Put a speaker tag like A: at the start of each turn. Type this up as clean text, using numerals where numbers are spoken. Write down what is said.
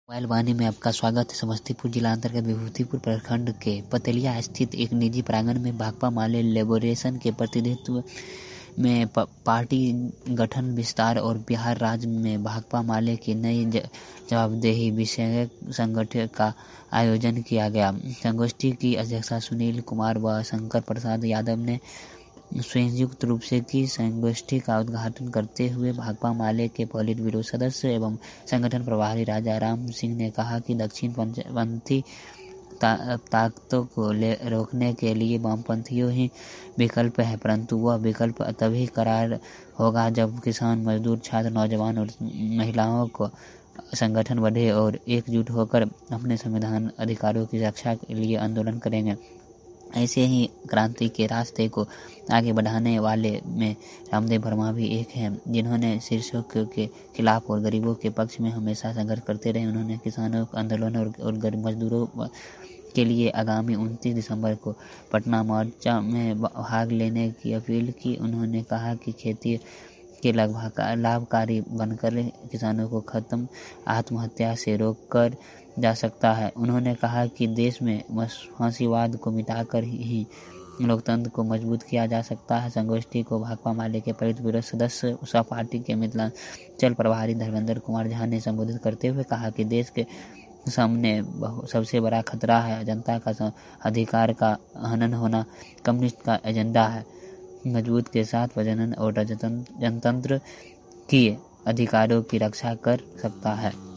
A: Mobile वाणी में आपका स्वागत है। समस्तीपुर जिला अंतर्गत विभूतिपुर प्रखंड के पतेलिया स्थित एक निजी प्रांगण में भाकपा माले लिबरेशन के प्रतिनिधित्व में पार्टी गठन विस्तार और बिहार राज्य में भाकपा माले की नई जवाबदेही विषयक संगठन का आयोजन किया गया। संगोष्ठी की अध्यक्षता सुनील कुमार व शंकर प्रसाद यादव ने संयुक्त रूप से की। संगोष्ठी का उद्घाटन करते हुए भाकपा माले के पोलिट ब्यूरो सदस्य एवं संगठन प्रभारी राजा राम सिंह ने कहा कि दक्षिण पंथी ताकतों को रोकने के लिए वामपंथियों ही विकल्प है, परंतु वह विकल्प तभी करार होगा जब किसान, मजदूर, छात्र, नौजवान और महिलाओं को संगठन बढ़े और एकजुट होकर अपने संविधान अधिकारों की रक्षा के लिए आंदोलन करेंगे। ऐसे ही क्रांति के रास्ते को आगे बढ़ाने वाले में रामदेव वर्मा भी एक हैं, जिन्होंने शीर्षों के खिलाफ और गरीबों के पक्ष में हमेशा संघर्ष करते रहे। उन्होंने किसानों आंदोलन और गरीब मजदूरों के लिए आगामी 29 दिसंबर को पटना मोर्चा में भाग लेने की अपील की। उन्होंने कहा कि खेती के लाभकारी बनकर किसानों को खत्म आत्महत्या से रोककर जा सकता है। उन्होंने कहा कि देश में फांसीवाद को मिटाकर ही लोकतंत्र को मजबूत किया जा सकता है। संगोष्ठी को भाकपा माले के पोलिट ब्यूरो सदस्य सह पार्टी के मिथिलांचल प्रभारी धर्मेंद्र कुमार झा ने संबोधित करते हुए कहा कि देश के सामने सबसे बड़ा खतरा है जनता का अधिकार का हनन होना। कम्युनिस्ट का एजेंडा है मजबूत के साथ प्रजनन और जनतंत्र की अधिकारों की रक्षा कर सकता है।